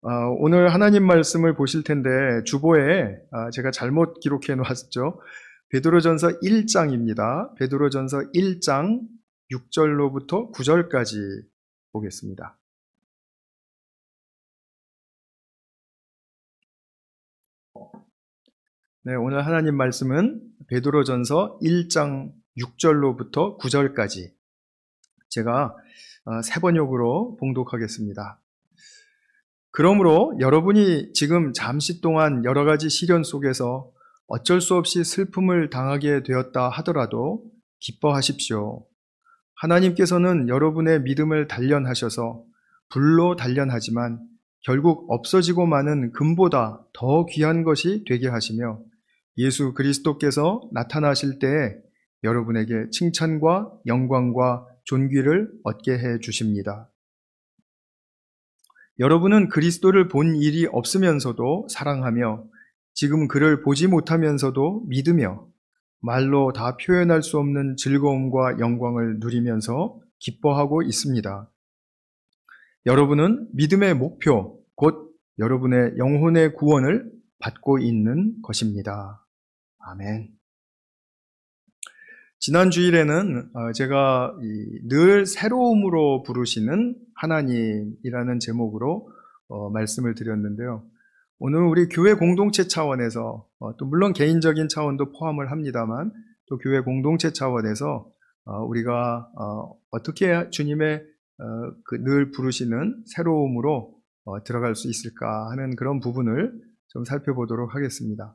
오늘 하나님 말씀을 보실 텐데 주보에 제가 잘못 기록해 놓았죠. 베드로전서 1장입니다. 베드로전서 1장 6절로부터 9절까지 보겠습니다. 네, 오늘 하나님 말씀은 베드로전서 1장 6절로부터 9절까지 제가 세 번역으로 봉독하겠습니다. 그러므로 여러분이 지금 잠시 동안 여러 가지 시련 속에서 어쩔 수 없이 슬픔을 당하게 되었다 하더라도 기뻐하십시오. 하나님께서는 여러분의 믿음을 단련하셔서 불로 단련하지만 결국 없어지고 마는 금보다 더 귀한 것이 되게 하시며 예수 그리스도께서 나타나실 때에 여러분에게 칭찬과 영광과 존귀를 얻게 해 주십니다. 여러분은 그리스도를 본 일이 없으면서도 사랑하며 지금 그를 보지 못하면서도 믿으며 말로 다 표현할 수 없는 즐거움과 영광을 누리면서 기뻐하고 있습니다. 여러분은 믿음의 목표, 곧 여러분의 영혼의 구원을 받고 있는 것입니다. 아멘. 지난 주일에는 제가 늘 새로움으로 부르시는 하나님이라는 제목으로 말씀을 드렸는데요. 오늘 우리 교회 공동체 차원에서 또 물론 개인적인 차원도 포함을 합니다만 또 교회 공동체 차원에서 우리가 어떻게 주님의 늘 부르시는 새로움으로 들어갈 수 있을까 하는 그런 부분을 좀 살펴보도록 하겠습니다.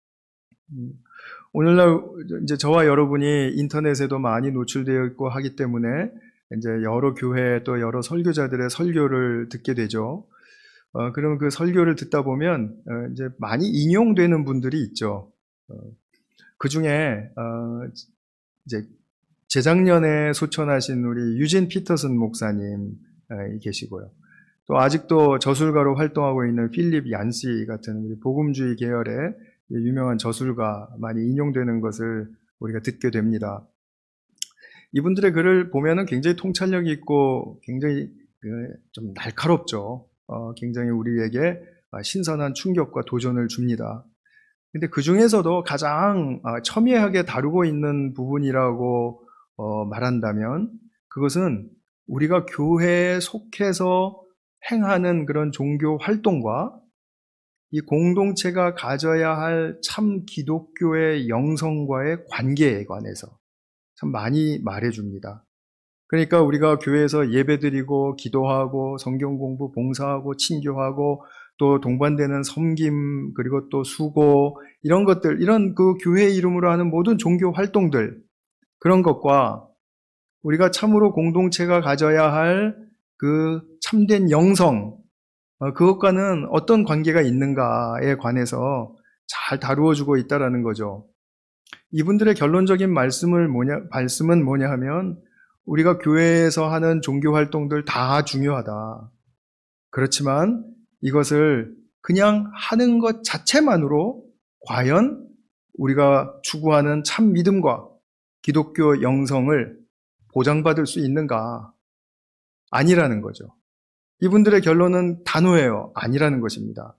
오늘날 이제 저와 여러분이 인터넷에도 많이 노출되어 있고 하기 때문에 이제 여러 교회 또 여러 설교자들의 설교를 듣게 되죠. 그럼 그 설교를 듣다 보면 이제 많이 인용되는 분들이 있죠. 그 중에 이제 재작년에 소천하신 우리 유진 피터슨 목사님 계시고요. 또 아직도 저술가로 활동하고 있는 필립 얀시 같은 우리 복음주의 계열의 유명한 저술가 많이 인용되는 것을 우리가 듣게 됩니다. 이분들의 글을 보면은 굉장히 통찰력이 있고 굉장히 좀 날카롭죠. 굉장히 우리에게 신선한 충격과 도전을 줍니다. 근데 그 중에서도 가장 첨예하게 다루고 있는 부분이라고 말한다면 그것은 우리가 교회에 속해서 행하는 그런 종교 활동과 이 공동체가 가져야 할 참 기독교의 영성과의 관계에 관해서 참 많이 말해줍니다. 그러니까 우리가 교회에서 예배드리고 기도하고 성경 공부 봉사하고 친교하고 또 동반되는 섬김 그리고 또 수고 이런 것들 이런 그 교회 이름으로 하는 모든 종교 활동들 그런 것과 우리가 참으로 공동체가 가져야 할 그 참된 영성 그것과는 어떤 관계가 있는가에 관해서 잘 다루어주고 있다라는 거죠. 이분들의 결론적인 말씀은 뭐냐 하면 우리가 교회에서 하는 종교 활동들 다 중요하다. 그렇지만 이것을 그냥 하는 것 자체만으로 과연 우리가 추구하는 참 믿음과 기독교 영성을 보장받을 수 있는가? 아니라는 거죠. 이분들의 결론은 단호해요. 아니라는 것입니다.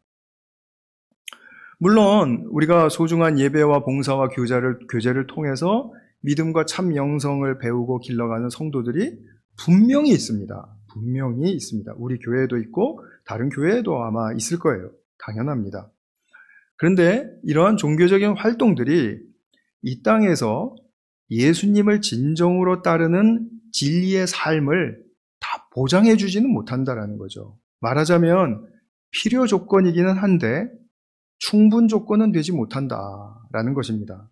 물론 우리가 소중한 예배와 봉사와 교제를 통해서 믿음과 참 영성을 배우고 길러가는 성도들이 분명히 있습니다. 분명히 있습니다. 우리 교회에도 있고 다른 교회에도 아마 있을 거예요. 당연합니다. 그런데 이러한 종교적인 활동들이 이 땅에서 예수님을 진정으로 따르는 진리의 삶을 다 보장해 주지는 못한다라는 거죠. 말하자면 필요 조건이기는 한데 충분 조건은 되지 못한다라는 것입니다.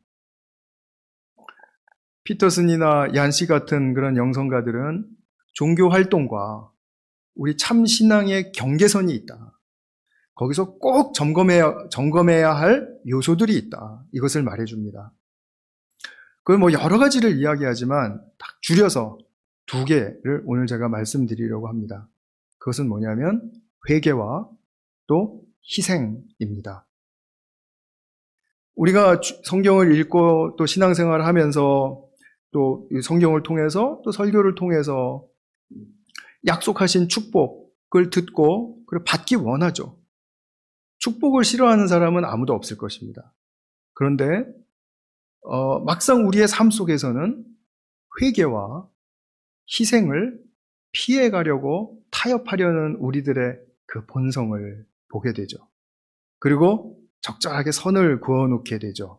피터슨이나 얀시 같은 그런 영성가들은 종교 활동과 우리 참 신앙의 경계선이 있다. 거기서 꼭 점검해야 할 요소들이 있다. 이것을 말해줍니다. 그 여러 가지를 이야기하지만 딱 줄여서 두 개를 오늘 제가 말씀드리려고 합니다. 그것은 뭐냐면 회개와 또 희생입니다. 우리가 성경을 읽고 또 신앙생활을 하면서 또 성경을 통해서 또 설교를 통해서 약속하신 축복 그걸 듣고 그리고 받기 원하죠. 축복을 싫어하는 사람은 아무도 없을 것입니다. 그런데 막상 우리의 삶 속에서는 회개와 희생을 피해가려고 타협하려는 우리들의 그 본성을 보게 되죠. 그리고 적절하게 선을 그어놓게 되죠.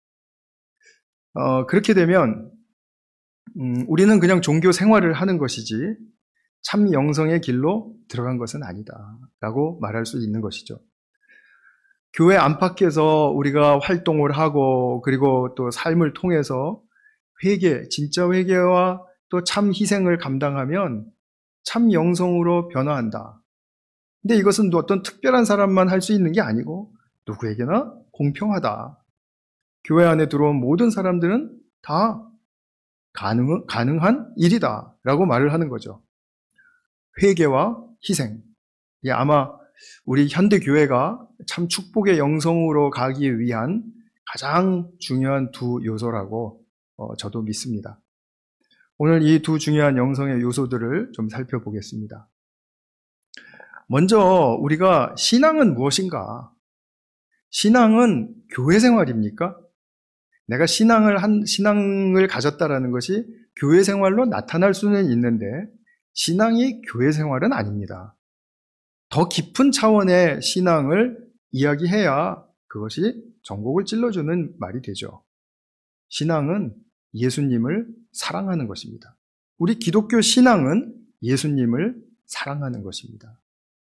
그렇게 되면 우리는 그냥 종교 생활을 하는 것이지 참 영성의 길로 들어간 것은 아니다 라고 말할 수 있는 것이죠. 교회 안팎에서 우리가 활동을 하고 그리고 또 삶을 통해서 회개, 진짜 회개와 또 참 희생을 감당하면 참 영성으로 변화한다. 근데 이것은 어떤 특별한 사람만 할 수 있는 게 아니고 누구에게나 공평하다. 교회 안에 들어온 모든 사람들은 다 가능한 일이다 라고 말을 하는 거죠. 회개와 희생. 아마 우리 현대교회가 참 축복의 영성으로 가기 위한 가장 중요한 두 요소라고 저도 믿습니다. 오늘 이 두 중요한 영성의 요소들을 좀 살펴보겠습니다. 먼저 우리가 신앙은 무엇인가? 신앙은 교회 생활입니까? 내가 신앙을 가졌다라는 것이 교회 생활로 나타날 수는 있는데 신앙이 교회 생활은 아닙니다. 더 깊은 차원의 신앙을 이야기해야 그것이 전곡을 찔러주는 말이 되죠. 신앙은 예수님을 사랑하는 것입니다. 우리 기독교 신앙은 예수님을 사랑하는 것입니다.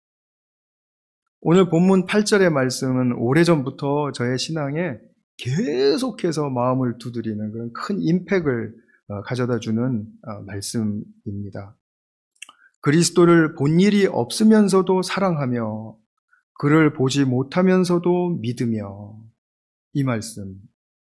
오늘 본문 8절의 말씀은 오래전부터 저의 신앙에 계속해서 마음을 두드리는 그런 큰 임팩을 가져다주는 말씀입니다. 그리스도를 본 일이 없으면서도 사랑하며 그를 보지 못하면서도 믿으며 이 말씀.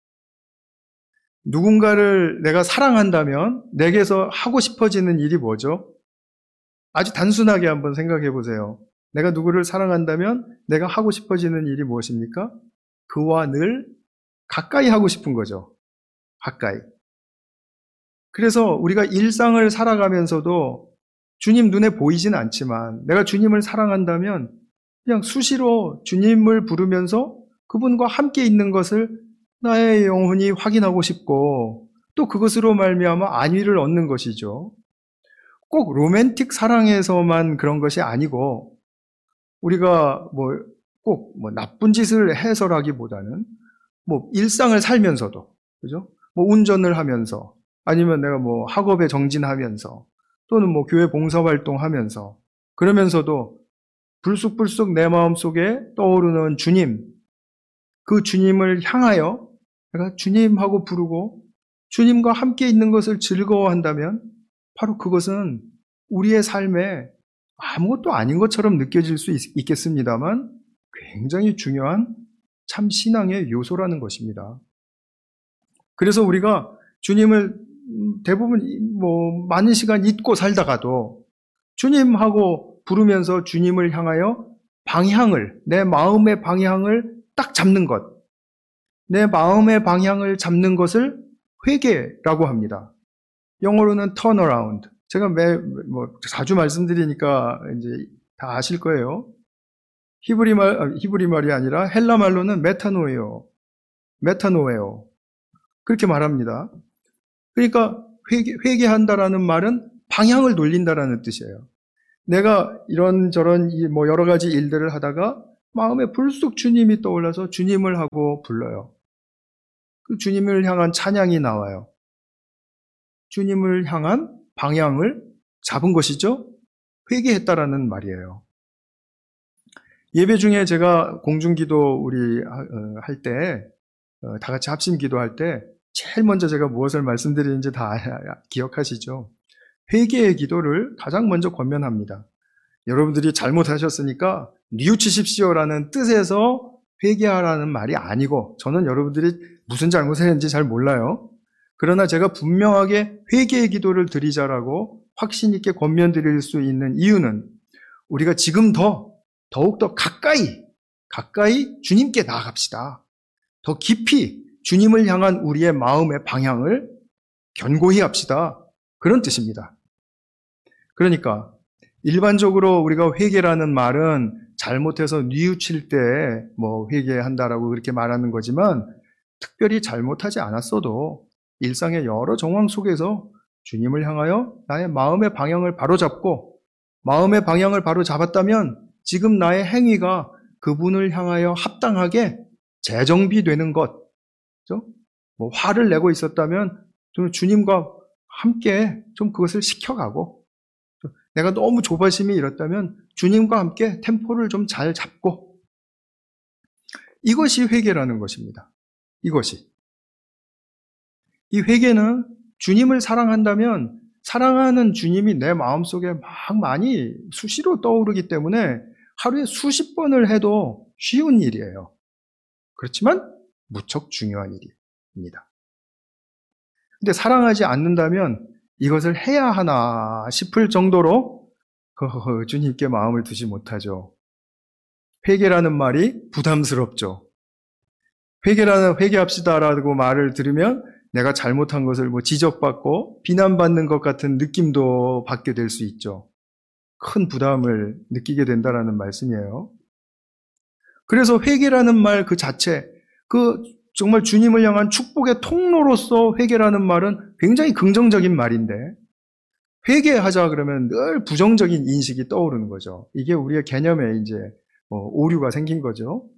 누군가를 내가 사랑한다면 내게서 하고 싶어지는 일이 뭐죠? 아주 단순하게 한번 생각해 보세요. 내가 누구를 사랑한다면 내가 하고 싶어지는 일이 무엇입니까? 그와 늘 가까이 하고 싶은 거죠. 가까이. 그래서 우리가 일상을 살아가면서도 주님 눈에 보이진 않지만 내가 주님을 사랑한다면 그냥 수시로 주님을 부르면서 그분과 함께 있는 것을 나의 영혼이 확인하고 싶고 또 그것으로 말미암아 안위를 얻는 것이죠. 꼭 로맨틱 사랑에서만 그런 것이 아니고 우리가 꼭 나쁜 짓을 해서라기보다는 일상을 살면서도 그죠? 운전을 하면서 아니면 내가 학업에 정진하면서 또는 교회 봉사활동하면서 그러면서도 불쑥불쑥 내 마음속에 떠오르는 주님, 그 주님을 향하여 내가 주님하고 부르고 주님과 함께 있는 것을 즐거워한다면 바로 그것은 우리의 삶에 아무것도 아닌 것처럼 느껴질 수 있겠습니다만 굉장히 중요한 참 신앙의 요소라는 것입니다. 그래서 우리가 주님을 대부분 많은 시간 잊고 살다가도 주님하고 부르면서 주님을 향하여 내 마음의 방향을 딱 잡는 것, 내 마음의 방향을 잡는 것을 회개라고 합니다. 영어로는 turnaround. 제가 자주 말씀드리니까 이제 다 아실 거예요. 히브리 말이 아니라 헬라 말로는 메타노에오. 그렇게 말합니다. 그러니까 회개한다라는 말은 방향을 돌린다라는 뜻이에요. 내가 이런저런 여러 가지 일들을 하다가 마음에 불쑥 주님이 떠올라서 주님을 하고 불러요. 그 주님을 향한 찬양이 나와요. 주님을 향한 방향을 잡은 것이죠. 회개했다라는 말이에요. 예배 중에 제가 공중기도 우리 할 때, 다 같이 합심 기도할 때 제일 먼저 제가 무엇을 말씀드리는지 다 기억하시죠? 회개의 기도를 가장 먼저 권면합니다. 여러분들이 잘못하셨으니까 뉘우치십시오라는 뜻에서 회개하라는 말이 아니고 저는 여러분들이 무슨 잘못을 했는지 잘 몰라요. 그러나 제가 분명하게 회개의 기도를 드리자라고 확신 있게 권면드릴 수 있는 이유는 우리가 지금 더욱더 가까이 주님께 나아갑시다. 더 깊이 주님을 향한 우리의 마음의 방향을 견고히 합시다. 그런 뜻입니다. 그러니까 일반적으로 우리가 회개라는 말은 잘못해서 뉘우칠 때 뭐 회개한다라고 그렇게 말하는 거지만 특별히 잘못하지 않았어도 일상의 여러 정황 속에서 주님을 향하여 나의 마음의 방향을 바로잡고 마음의 방향을 바로잡았다면 지금 나의 행위가 그분을 향하여 합당하게 재정비되는 것, 그죠? 뭐 화를 내고 있었다면 좀 주님과 함께 좀 그것을 식혀가고, 내가 너무 조바심이 일었다면 주님과 함께 템포를 좀 잘 잡고, 이것이 회개라는 것입니다. 이것이. 이 회개는 주님을 사랑한다면 사랑하는 주님이 내 마음속에 막 많이 수시로 떠오르기 때문에 하루에 수십 번을 해도 쉬운 일이에요. 그렇지만 무척 중요한 일입니다. 근데 사랑하지 않는다면 이것을 해야 하나 싶을 정도로 주님께 마음을 두지 못하죠. 회개라는 말이 부담스럽죠. 회개합시다라고 말을 들으면 내가 잘못한 것을 지적받고 비난받는 것 같은 느낌도 받게 될 수 있죠. 큰 부담을 느끼게 된다라는 말씀이에요. 그래서 회개라는 말 그 자체, 정말 주님을 향한 축복의 통로로서 회개라는 말은 굉장히 긍정적인 말인데, 회개하자 그러면 늘 부정적인 인식이 떠오르는 거죠. 이게 우리의 개념에 이제 오류가 생긴 거죠.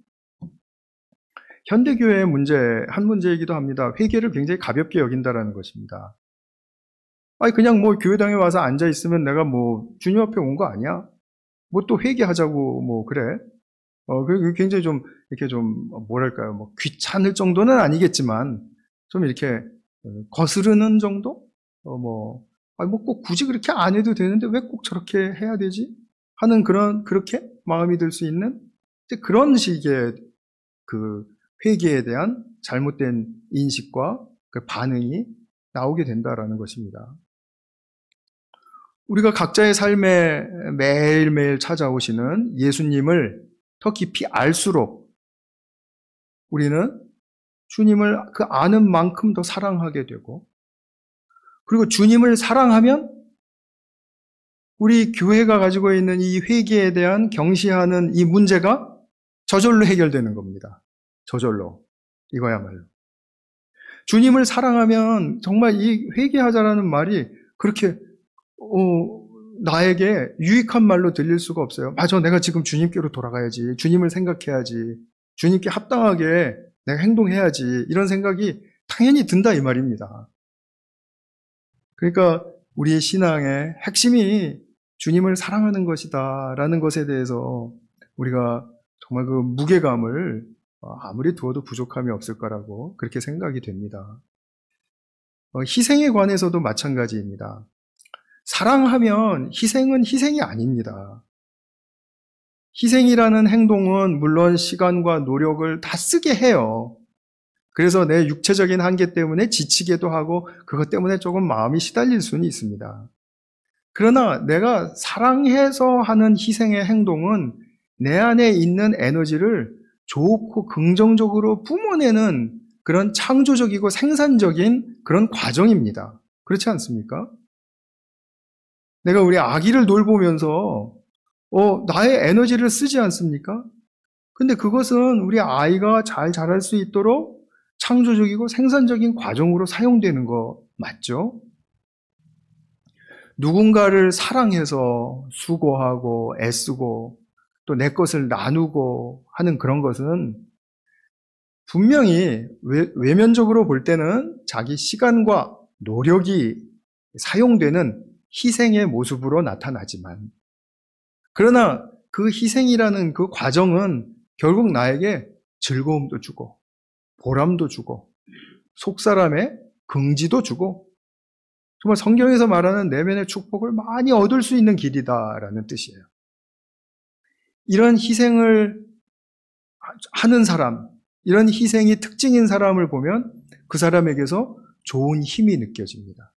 현대교회의 한 문제이기도 합니다. 회개를 굉장히 가볍게 여긴다라는 것입니다. 아니, 그냥 교회당에 와서 앉아있으면 내가 주님 앞에 온 거 아니야? 또 회개하자고 그래? 굉장히 뭐랄까요, 귀찮을 정도는 아니겠지만, 좀 이렇게 거스르는 정도? 꼭 굳이 그렇게 안 해도 되는데 왜 꼭 저렇게 해야 되지? 하는 그렇게 마음이 들 수 있는 그런 식의 회개에 대한 잘못된 인식과 그 반응이 나오게 된다라는 것입니다. 우리가 각자의 삶에 매일매일 찾아오시는 예수님을 더 깊이 알수록 우리는 주님을 그 아는 만큼 더 사랑하게 되고, 그리고 주님을 사랑하면 우리 교회가 가지고 있는 이 회개에 대한 경시하는 이 문제가 저절로 해결되는 겁니다. 저절로. 이거야말로. 주님을 사랑하면 정말 이 회개하자라는 말이 그렇게 나에게 유익한 말로 들릴 수가 없어요. 맞아, 내가 지금 주님께로 돌아가야지. 주님을 생각해야지. 주님께 합당하게 내가 행동해야지. 이런 생각이 당연히 든다 이 말입니다. 그러니까 우리의 신앙의 핵심이 주님을 사랑하는 것이다 라는 것에 대해서 우리가 정말 그 무게감을 아무리 두어도 부족함이 없을 거라고 그렇게 생각이 됩니다. 희생에 관해서도 마찬가지입니다. 사랑하면 희생은 희생이 아닙니다. 희생이라는 행동은 물론 시간과 노력을 다 쓰게 해요. 그래서 내 육체적인 한계 때문에 지치기도 하고 그것 때문에 조금 마음이 시달릴 수는 있습니다. 그러나 내가 사랑해서 하는 희생의 행동은 내 안에 있는 에너지를 좋고 긍정적으로 뿜어내는 그런 창조적이고 생산적인 그런 과정입니다. 그렇지 않습니까? 내가 우리 아기를 돌보면서 나의 에너지를 쓰지 않습니까? 근데 그것은 우리 아이가 잘 자랄 수 있도록 창조적이고 생산적인 과정으로 사용되는 거 맞죠? 누군가를 사랑해서 수고하고 애쓰고 또 내 것을 나누고 하는 그런 것은 분명히 외면적으로 볼 때는 자기 시간과 노력이 사용되는 희생의 모습으로 나타나지만, 그러나 그 희생이라는 그 과정은 결국 나에게 즐거움도 주고 보람도 주고 속사람의 긍지도 주고 정말 성경에서 말하는 내면의 축복을 많이 얻을 수 있는 길이다라는 뜻이에요. 이런 희생을 하는 사람, 이런 희생이 특징인 사람을 보면 그 사람에게서 좋은 힘이 느껴집니다.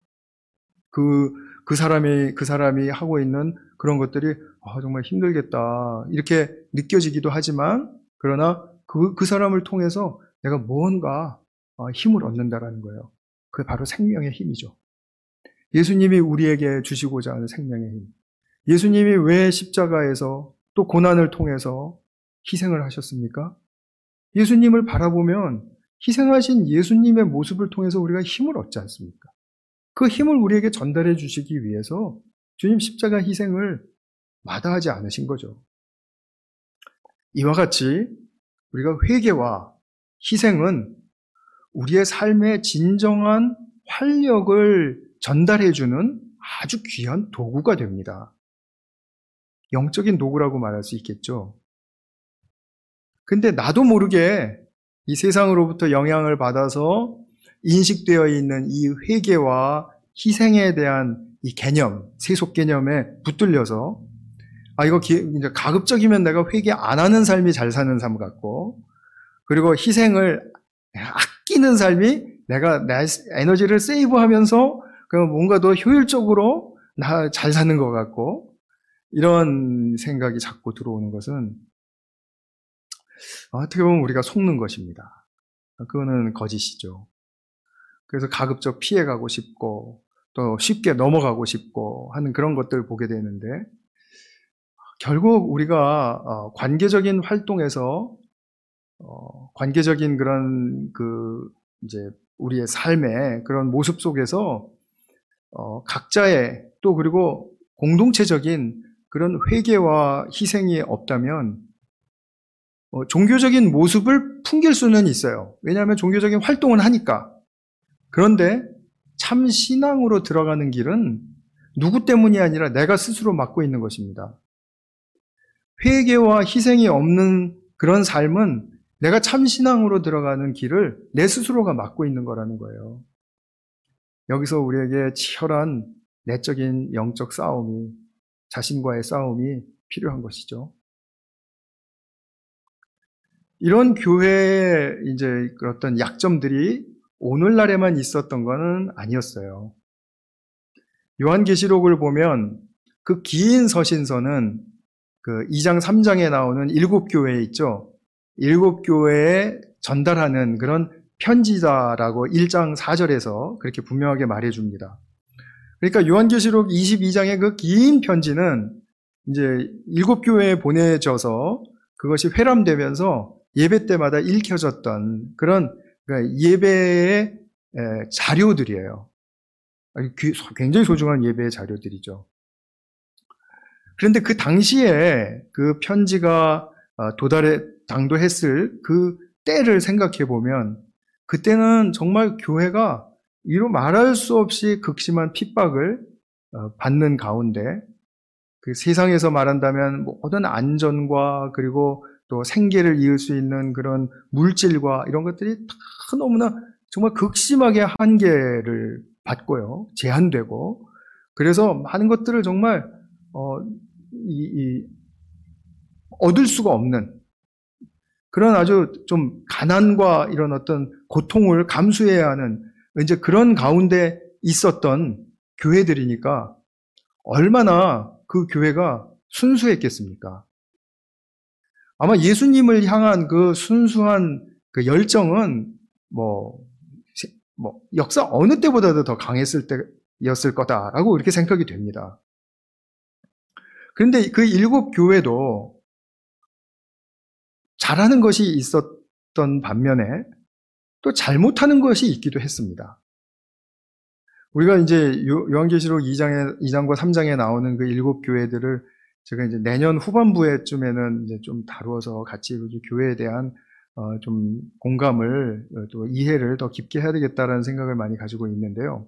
그 사람이 하고 있는 그런 것들이 정말 힘들겠다 이렇게 느껴지기도 하지만, 그러나 그 사람을 통해서 내가 무언가 힘을 얻는다라는 거예요. 그게 바로 생명의 힘이죠. 예수님이 우리에게 주시고자 하는 생명의 힘. 예수님이 왜 십자가에서 또 고난을 통해서 희생을 하셨습니까? 예수님을 바라보면 희생하신 예수님의 모습을 통해서 우리가 힘을 얻지 않습니까? 그 힘을 우리에게 전달해 주시기 위해서 주님 십자가 희생을 마다하지 않으신 거죠. 이와 같이 우리가 회개와 희생은 우리의 삶의 진정한 활력을 전달해주는 아주 귀한 도구가 됩니다. 영적인 도구라고 말할 수 있겠죠. 근데 나도 모르게 이 세상으로부터 영향을 받아서 인식되어 있는 이 회개와 희생에 대한 이 개념, 세속 개념에 붙들려서 이거 이제 가급적이면 내가 회개 안 하는 삶이 잘 사는 삶 같고, 그리고 희생을 아끼는 삶이 내가 내 에너지를 세이브하면서 뭔가 더 효율적으로 나 잘 사는 것 같고, 이런 생각이 자꾸 들어오는 것은 어떻게 보면 우리가 속는 것입니다. 그거는 거짓이죠. 그래서 가급적 피해가고 싶고 또 쉽게 넘어가고 싶고 하는 그런 것들을 보게 되는데, 결국 우리가 관계적인 활동에서 관계적인 그런 이제 우리의 삶의 그런 모습 속에서 각자의 또 그리고 공동체적인 그런 회개와 희생이 없다면 종교적인 모습을 풍길 수는 있어요. 왜냐하면 종교적인 활동은 하니까. 그런데 참 신앙으로 들어가는 길은 누구 때문이 아니라 내가 스스로 맡고 있는 것입니다. 회개와 희생이 없는 그런 삶은 내가 참 신앙으로 들어가는 길을 내 스스로가 맡고 있는 거라는 거예요. 여기서 우리에게 치열한 내적인 영적 싸움이, 자신과의 싸움이 필요한 것이죠. 이런 교회의 이제 어떤 약점들이 오늘날에만 있었던 것은 아니었어요. 요한계시록을 보면 그 긴 서신서는 2장, 3장에 나오는 7교회 있죠. 7교회에 전달하는 그런 편지다라고 1장 4절에서 그렇게 분명하게 말해줍니다. 그러니까 요한계시록 22장의 그 긴 편지는 이제 7교회에 보내져서 그것이 회람되면서 예배 때마다 읽혀졌던 그런 예배의 자료들이에요. 굉장히 소중한 예배의 자료들이죠. 그런데 그 당시에 그 편지가 당도했을 그 때를 생각해 보면, 그때는 정말 교회가 이루 말할 수 없이 극심한 핍박을 받는 가운데, 그 세상에서 말한다면 모든 안전과 그리고 또 생계를 이을 수 있는 그런 물질과 이런 것들이 다 너무나 정말 극심하게 한계를 받고요, 제한되고, 그래서 많은 것들을 정말 얻을 수가 없는 그런 아주 좀 가난과 이런 어떤 고통을 감수해야 하는 이제 그런 가운데 있었던 교회들이니까 얼마나 그 교회가 순수했겠습니까? 아마 예수님을 향한 그 순수한 그 열정은 역사 어느 때보다도 더 강했을 때였을 거다라고 이렇게 생각이 됩니다. 그런데 그 7교회도 잘하는 것이 있었던 반면에 또 잘못하는 것이 있기도 했습니다. 우리가 이제 요한계시록 2장과 3장에 나오는 그 7교회들을 제가 이제 내년 후반부에쯤에는 이제 좀 다루어서 같이 교회에 대한 좀 공감을 또 이해를 더 깊게 해야 되겠다라는 생각을 많이 가지고 있는데요.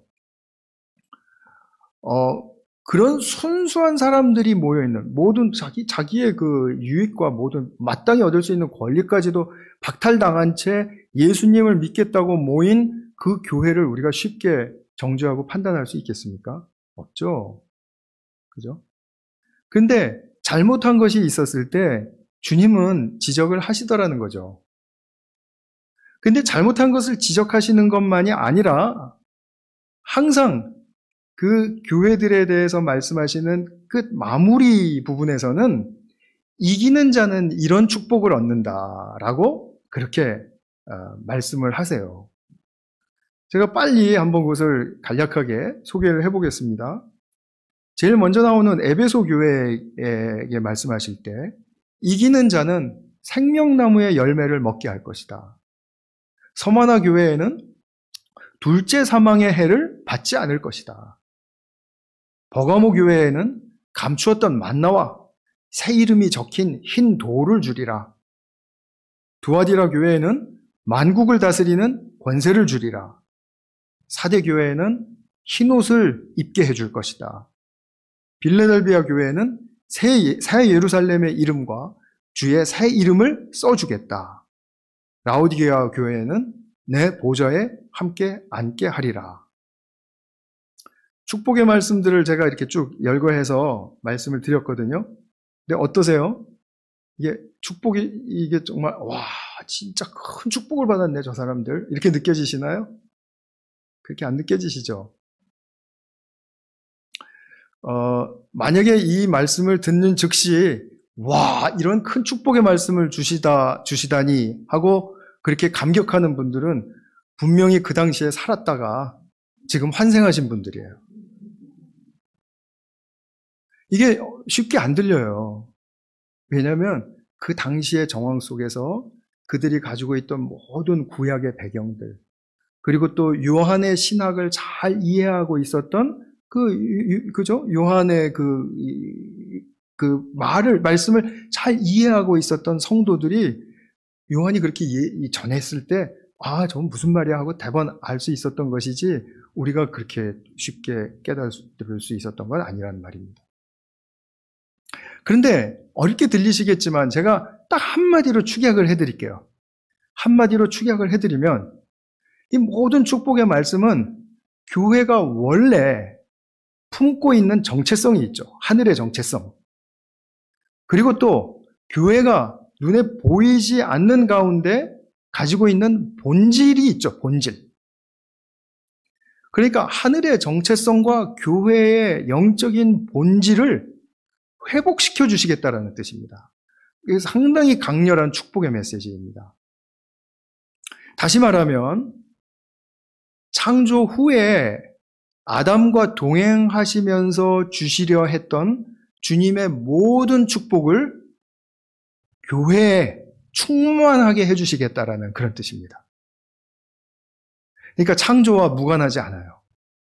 그런 순수한 사람들이 모여있는 모든 자기의 그 유익과 모든 마땅히 얻을 수 있는 권리까지도 박탈당한 채 예수님을 믿겠다고 모인 그 교회를 우리가 쉽게 정죄하고 판단할 수 있겠습니까? 없죠. 그죠? 근데 잘못한 것이 있었을 때 주님은 지적을 하시더라는 거죠. 근데 잘못한 것을 지적하시는 것만이 아니라 항상 그 교회들에 대해서 말씀하시는 끝 마무리 부분에서는 이기는 자는 이런 축복을 얻는다라고 그렇게 말씀을 하세요. 제가 빨리 한번 그것을 간략하게 소개를 해보겠습니다. 제일 먼저 나오는 에베소 교회에게 말씀하실 때 이기는 자는 생명나무의 열매를 먹게 할 것이다. 서마나 교회에는 둘째 사망의 해를 받지 않을 것이다. 버가모 교회에는 감추었던 만나와 새 이름이 적힌 흰 돌을 주리라. 두아디라 교회에는 만국을 다스리는 권세를 주리라. 사대 교회에는 흰 옷을 입게 해줄 것이다. 빌레델비아 교회에는 새 예루살렘의 이름과 주의 새 이름을 써주겠다. 라오디게아 교회에는 내 보좌에 함께 앉게 하리라. 축복의 말씀들을 제가 이렇게 쭉 열거해서 말씀을 드렸거든요. 근데 어떠세요? 이게 축복이 이게 정말 와 진짜 큰 축복을 받았네 저 사람들 이렇게 느껴지시나요? 그렇게 안 느껴지시죠? 만약에 이 말씀을 듣는 즉시 와 이런 큰 축복의 말씀을 주시다니 하고 그렇게 감격하는 분들은 분명히 그 당시에 살았다가 지금 환생하신 분들이에요. 이게 쉽게 안 들려요. 왜냐하면 그 당시의 정황 속에서 그들이 가지고 있던 모든 구약의 배경들 그리고 또 요한의 신학을 잘 이해하고 있었던 그죠? 요한의 말씀을 잘 이해하고 있었던 성도들이 요한이 그렇게 전했을 때 저건 무슨 말이야 하고 대번 알 수 있었던 것이지 우리가 그렇게 쉽게 깨달을 수 있었던 건 아니라는 말입니다. 그런데 어렵게 들리시겠지만 제가 딱 한마디로 축약을 해드릴게요. 한마디로 축약을 해드리면 이 모든 축복의 말씀은 교회가 원래 품고 있는 정체성이 있죠. 하늘의 정체성. 그리고 또 교회가 눈에 보이지 않는 가운데 가지고 있는 본질이 있죠. 본질. 그러니까 하늘의 정체성과 교회의 영적인 본질을 회복시켜 주시겠다라는 뜻입니다. 이게 상당히 강렬한 축복의 메시지입니다. 다시 말하면 창조 후에 아담과 동행하시면서 주시려 했던 주님의 모든 축복을 교회에 충만하게 해주시겠다라는 그런 뜻입니다. 그러니까 창조와 무관하지 않아요.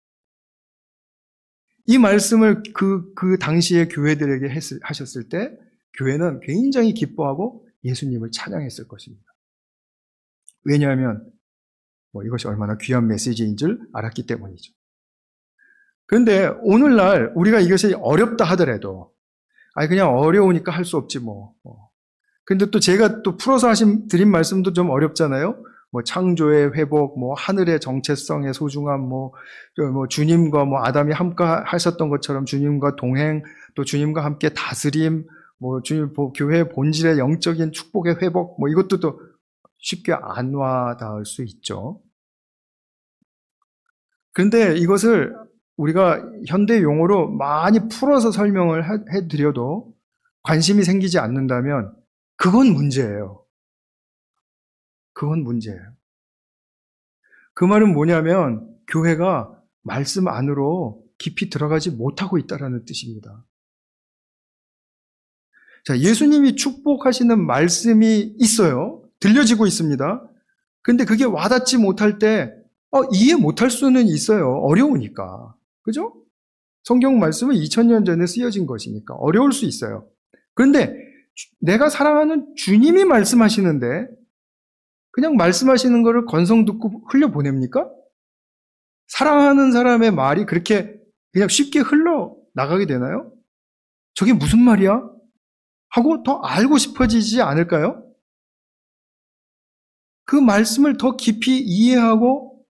이 말씀을 그 당시의 교회들에게 하셨을 때 교회는 굉장히 기뻐하고 예수님을 찬양했을 것입니다. 왜냐하면 이것이 얼마나 귀한 메시지인 줄 알았기 때문이죠. 그런데 오늘날 우리가 이것이 어렵다 하더라도 그냥 어려우니까 할 수 없지 뭐. 근데 또 제가 또 풀어서 드린 말씀도 좀 어렵잖아요. 창조의 회복, 하늘의 정체성의 소중함, 주님과 아담이 함께 하셨던 것처럼 주님과 동행, 또 주님과 함께 다스림, 주님, 교회의 본질의 영적인 축복의 회복, 이것도 또 쉽게 안 와닿을 수 있죠. 그런데 이것을 우리가 현대 용어로 많이 풀어서 설명을 해드려도 관심이 생기지 않는다면 그건 문제예요. 그건 문제예요. 그 말은 뭐냐면 교회가 말씀 안으로 깊이 들어가지 못하고 있다는 뜻입니다. 자, 예수님이 축복하시는 말씀이 있어요. 들려지고 있습니다. 근데 그게 와닿지 못할 때 이해 못할 수는 있어요. 어려우니까. 그죠? 성경 말씀은 2000년 전에 쓰여진 것이니까 어려울 수 있어요. 그런데 내가 사랑하는 주님이 말씀하시는데 그냥 말씀하시는 거를 건성 듣고 흘려보냅니까? 사랑하는 사람의 말이 그렇게 그냥 쉽게 흘러나가게 되나요? 저게 무슨 말이야? 하고 더 알고 싶어지지 않을까요? 그 말씀을 더 깊이 이해하고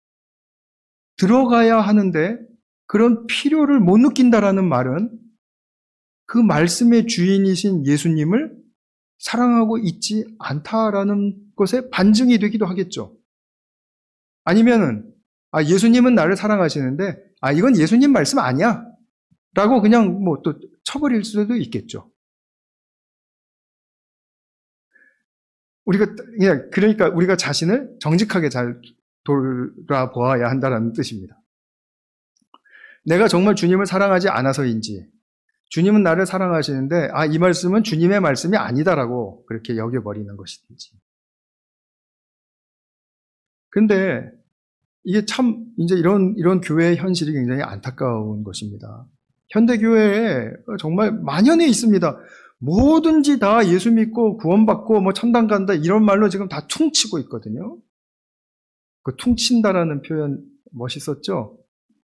들어가야 하는데 그런 필요를 못 느낀다라는 말은 그 말씀의 주인이신 예수님을 사랑하고 있지 않다라는 것에 반증이 되기도 하겠죠. 아니면은 예수님은 나를 사랑하시는데 이건 예수님 말씀 아니야 라고 그냥 또 쳐버릴 수도 있겠죠. 그러니까 우리가 자신을 정직하게 잘 돌아보아야 한다는 뜻입니다. 내가 정말 주님을 사랑하지 않아서인지, 주님은 나를 사랑하시는데, 이 말씀은 주님의 말씀이 아니다라고 그렇게 여겨버리는 것이든지. 근데 이게 참, 이제 이런 교회의 현실이 굉장히 안타까운 것입니다. 현대교회에 정말 만연해 있습니다. 뭐든지 다 예수 믿고 구원받고 뭐 천당 간다 이런 말로 지금 다 퉁치고 있거든요. 그 퉁친다라는 표현 멋있었죠?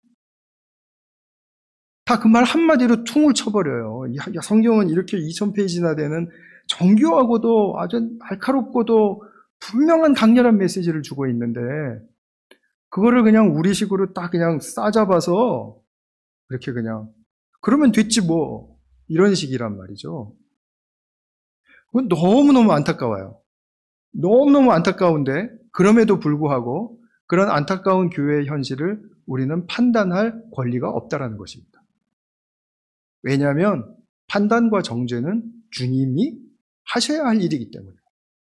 다 그 말 한마디로 퉁을 쳐버려요. 성경은 이렇게 2000페이지나 되는 정교하고도 아주 날카롭고도 분명한 강렬한 메시지를 주고 있는데 그거를 그냥 우리식으로 딱 그냥 싸잡아서 이렇게 그냥 그러면 됐지 뭐 이런 식이란 말이죠. 그건 너무너무 안타까워요. 너무너무 안타까운데 그럼에도 불구하고 그런 안타까운 교회의 현실을 우리는 판단할 권리가 없다라는 것입니다. 왜냐하면 판단과 정죄는 주님이 하셔야 할 일이기 때문에.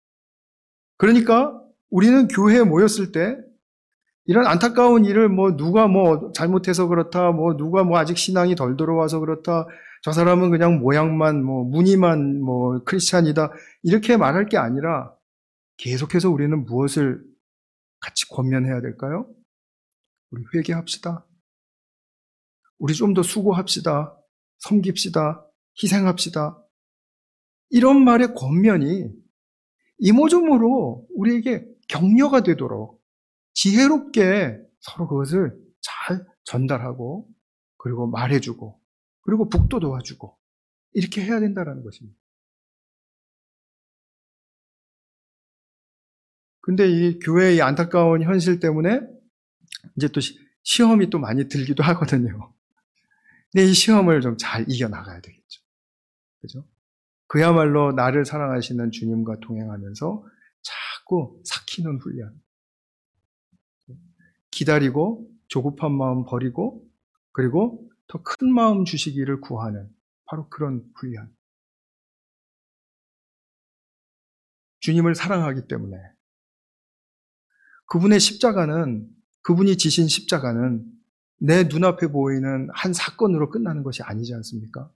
그러니까 우리는 교회에 모였을 때 이런 안타까운 일을 누가 잘못해서 그렇다, 누가 아직 신앙이 덜 들어와서 그렇다, 저 사람은 그냥 모양만, 무늬만 크리스찬이다, 이렇게 말할 게 아니라 계속해서 우리는 무엇을 같이 권면해야 될까요? 우리 회개합시다. 우리 좀 더 수고합시다. 섬깁시다. 희생합시다. 이런 말의 권면이 이모저모로 우리에게 격려가 되도록 지혜롭게 서로 그것을 잘 전달하고 그리고 말해주고 그리고 북도 도와주고 이렇게 해야 된다는 것입니다. 근데 이 교회의 안타까운 현실 때문에 이제 또 시험이 또 많이 들기도 하거든요. 근데 이 시험을 좀 잘 이겨나가야 되겠죠. 그죠? 그야말로 나를 사랑하시는 주님과 동행하면서 자꾸 삭히는 훈련. 기다리고 조급한 마음 버리고 그리고 더 큰 마음 주시기를 구하는 바로 그런 훈련. 주님을 사랑하기 때문에 그분이 지신 십자가는 내 눈앞에 보이는 한 사건으로 끝나는 것이 아니지 않습니까?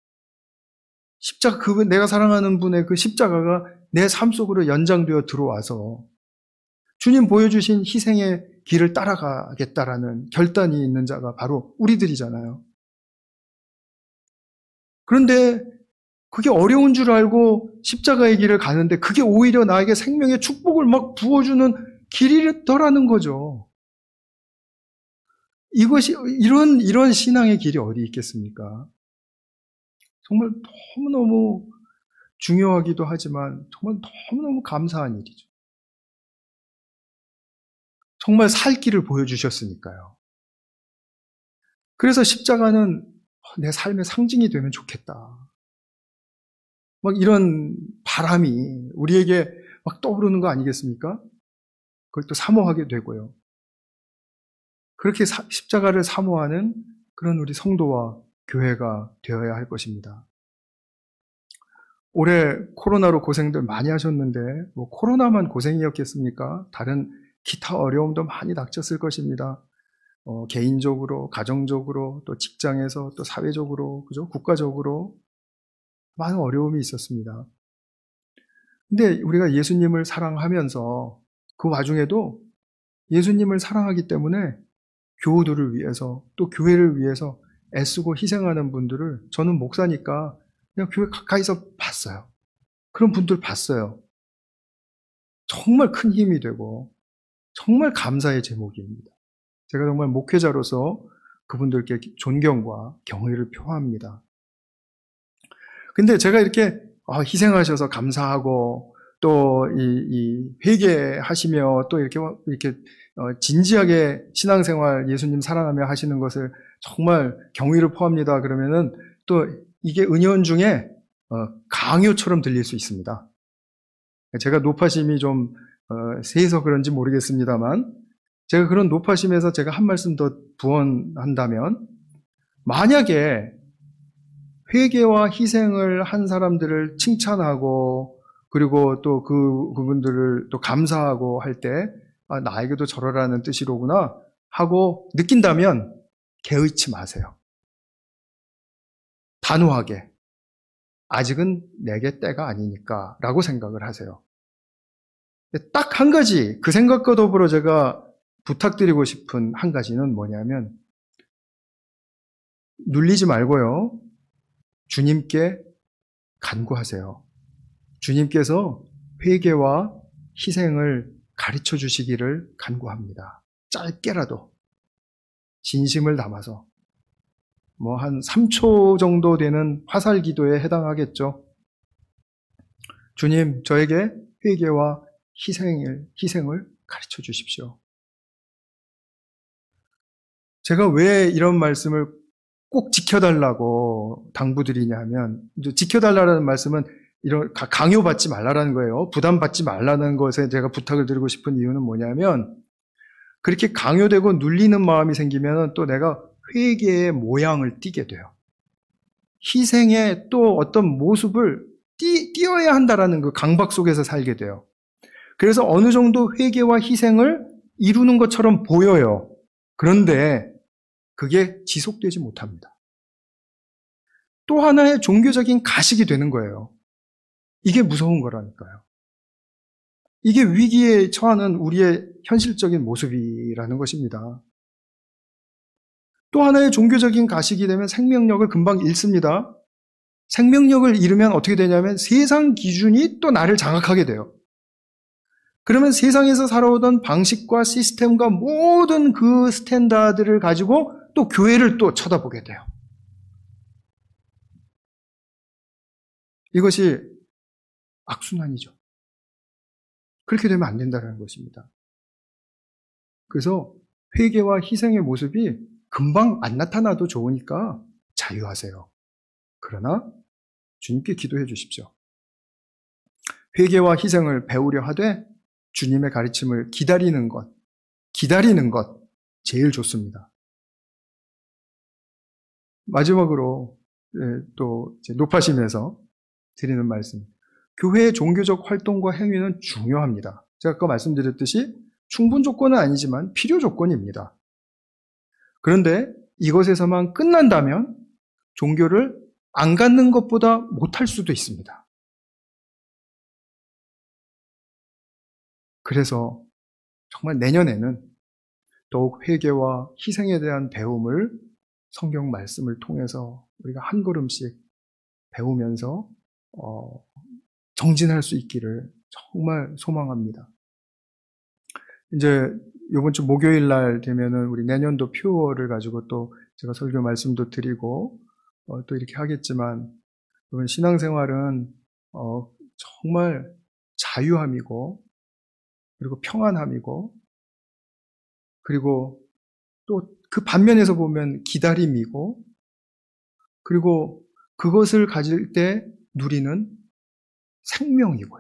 내가 사랑하는 분의 그 십자가가 내 삶 속으로 연장되어 들어와서 주님 보여주신 희생의 길을 따라가겠다라는 결단이 있는 자가 바로 우리들이잖아요. 그런데 그게 어려운 줄 알고 십자가의 길을 가는데 그게 오히려 나에게 생명의 축복을 막 부어주는 길이더라는 거죠. 이런 신앙의 길이 어디 있겠습니까? 정말 너무너무 중요하기도 하지만 정말 너무너무 감사한 일이죠. 정말 살 길을 보여주셨으니까요. 그래서 십자가는 내 삶의 상징이 되면 좋겠다. 막 이런 바람이 우리에게 막 떠오르는 거 아니겠습니까? 그걸 또 사모하게 되고요. 그렇게 십자가를 사모하는 그런 우리 성도와 교회가 되어야 할 것입니다. 올해 코로나로 고생들 많이 하셨는데 코로나만 고생이었겠습니까? 다른 기타 어려움도 많이 닥쳤을 것입니다. 개인적으로, 가정적으로, 또 직장에서, 또 사회적으로, 그죠? 국가적으로 많은 어려움이 있었습니다. 근데 우리가 예수님을 사랑하면서 그 와중에도 예수님을 사랑하기 때문에 교우들을 위해서 또 교회를 위해서 애쓰고 희생하는 분들을 저는 목사니까 그냥 교회 가까이서 봤어요. 그런 분들 봤어요. 정말 큰 힘이 되고 정말 감사의 제목입니다. 제가 정말 목회자로서 그분들께 존경과 경의를 표합니다. 근데 제가 이렇게 희생하셔서 감사하고 또 이 회개하시며 또 이렇게 진지하게 신앙생활 예수님 사랑하며 하시는 것을 정말 경의를 표합니다. 그러면은 또 이게 은연 중에 강요처럼 들릴 수 있습니다. 제가 노파심이 좀 세서 그런지 모르겠습니다만 제가 그런 노파심에서 제가 한 말씀 더 부언한다면 만약에 회개와 희생을 한 사람들을 칭찬하고 그리고 또 그분들을 또 감사하고 할 때 나에게도 저러라는 뜻이로구나 하고 느낀다면 개의치 마세요. 단호하게 아직은 내게 때가 아니니까 라고 생각을 하세요. 딱 한 가지, 그 생각과 더불어 제가 부탁드리고 싶은 한 가지는 뭐냐면 눌리지 말고요. 주님께 간구하세요. 주님께서 회개와 희생을 가르쳐 주시기를 간구합니다. 짧게라도 진심을 담아서 한 3초 정도 되는 화살 기도에 해당하겠죠. 주님, 저에게 회개와 희생을 가르쳐 주십시오. 제가 왜 이런 말씀을 꼭 지켜달라고 당부드리냐면, 지켜달라는 말씀은 강요받지 말라는 거예요. 부담받지 말라는 것에 제가 부탁을 드리고 싶은 이유는 뭐냐면, 그렇게 강요되고 눌리는 마음이 생기면 또 내가 회개의 모양을 띠게 돼요. 희생의 또 어떤 모습을 띄어야 한다라는 그 강박 속에서 살게 돼요. 그래서 어느 정도 회개와 희생을 이루는 것처럼 보여요. 그런데 그게 지속되지 못합니다. 또 하나의 종교적인 가식이 되는 거예요. 이게 무서운 거라니까요. 이게 위기에 처하는 우리의 현실적인 모습이라는 것입니다. 또 하나의 종교적인 가식이 되면 생명력을 금방 잃습니다. 생명력을 잃으면 어떻게 되냐면 세상 기준이 또 나를 장악하게 돼요. 그러면 세상에서 살아오던 방식과 시스템과 모든 그 스탠다드를 가지고 또 교회를 또 쳐다보게 돼요. 이것이 악순환이죠. 그렇게 되면 안 된다는 것입니다. 그래서 회개와 희생의 모습이 금방 안 나타나도 좋으니까 자유하세요. 그러나 주님께 기도해 주십시오. 회개와 희생을 배우려 하되 주님의 가르침을 기다리는 것 제일 좋습니다. 마지막으로 또 높아심에서 드리는 말씀. 교회의 종교적 활동과 행위는 중요합니다. 제가 아까 말씀드렸듯이 충분 조건은 아니지만 필요 조건입니다. 그런데 이것에서만 끝난다면 종교를 안 갖는 것보다 못할 수도 있습니다. 그래서 정말 내년에는 더욱 회개와 희생에 대한 배움을 성경 말씀을 통해서 우리가 한 걸음씩 배우면서 정진할 수 있기를 정말 소망합니다. 이제 이번 주 목요일 날 되면은 우리 내년도 표어를 가지고 또 제가 설교 말씀도 드리고 또 이렇게 하겠지만 이번 신앙생활은 정말 자유함이고 그리고 평안함이고 그리고 또 그 반면에서 보면 기다림이고 그리고 그것을 가질 때 누리는 생명이고요.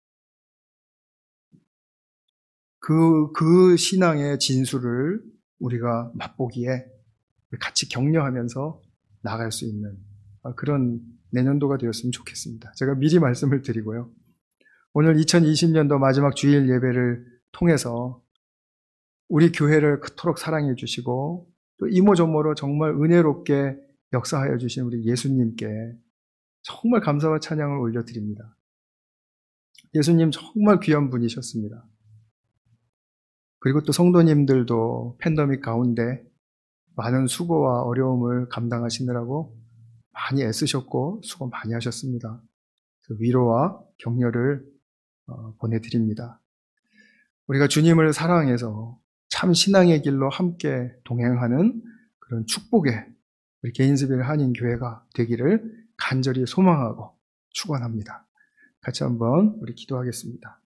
그 신앙의 진수를 우리가 맛보기에 같이 격려하면서 나아갈 수 있는 그런 내년도가 되었으면 좋겠습니다. 제가 미리 말씀을 드리고요. 오늘 2020년도 마지막 주일 예배를 통해서 우리 교회를 그토록 사랑해 주시고 또 이모저모로 정말 은혜롭게 역사하여 주신 우리 예수님께 정말 감사와 찬양을 올려드립니다. 예수님 정말 귀한 분이셨습니다. 그리고 또 성도님들도 팬데믹 가운데 많은 수고와 어려움을 감당하시느라고 많이 애쓰셨고 수고 많이 하셨습니다. 위로와 격려를 보내드립니다. 우리가 주님을 사랑해서 참 신앙의 길로 함께 동행하는 그런 축복의 우리 개인스빌 한인교회가 되기를 간절히 소망하고 축원합니다. 같이 한번 우리 기도하겠습니다.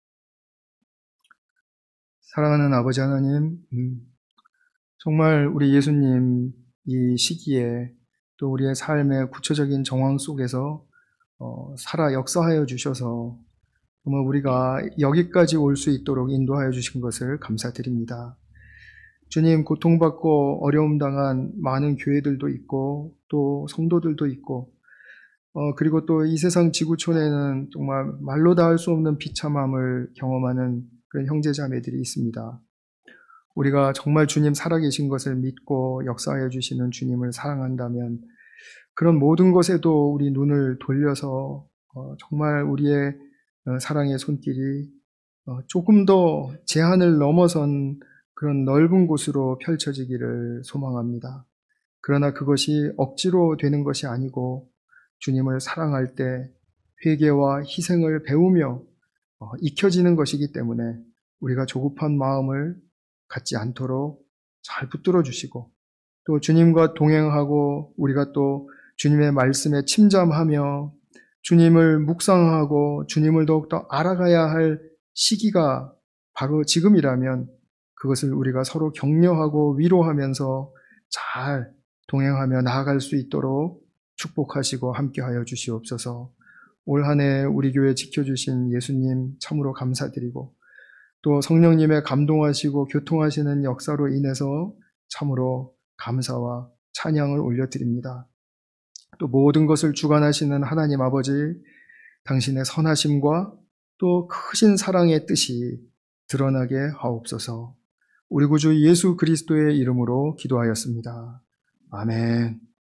사랑하는 아버지 하나님, 정말 우리 예수님 이 시기에 또 우리의 삶의 구체적인 정황 속에서 살아 역사하여 주셔서 정말 우리가 여기까지 올 수 있도록 인도하여 주신 것을 감사드립니다. 주님, 고통받고 어려움 당한 많은 교회들도 있고 또 성도들도 있고 그리고 또 이 세상 지구촌에는 정말 말로 다 할 수 없는 비참함을 경험하는 그런 형제자매들이 있습니다. 우리가 정말 주님 살아계신 것을 믿고 역사해 주시는 주님을 사랑한다면 그런 모든 것에도 우리 눈을 돌려서 정말 우리의 사랑의 손길이 조금 더 제한을 넘어선 그런 넓은 곳으로 펼쳐지기를 소망합니다. 그러나 그것이 억지로 되는 것이 아니고 주님을 사랑할 때 회개와 희생을 배우며 익혀지는 것이기 때문에 우리가 조급한 마음을 갖지 않도록 잘 붙들어 주시고 또 주님과 동행하고 우리가 또 주님의 말씀에 침잠하며 주님을 묵상하고 주님을 더욱더 알아가야 할 시기가 바로 지금이라면 그것을 우리가 서로 격려하고 위로하면서 잘 동행하며 나아갈 수 있도록 축복하시고 함께하여 주시옵소서. 올 한 해 우리 교회 지켜주신 예수님 참으로 감사드리고 또 성령님의 감동하시고 교통하시는 역사로 인해서 참으로 감사와 찬양을 올려드립니다. 또 모든 것을 주관하시는 하나님 아버지, 당신의 선하심과 또 크신 사랑의 뜻이 드러나게 하옵소서. 우리 구주 예수 그리스도의 이름으로 기도하였습니다. 아멘.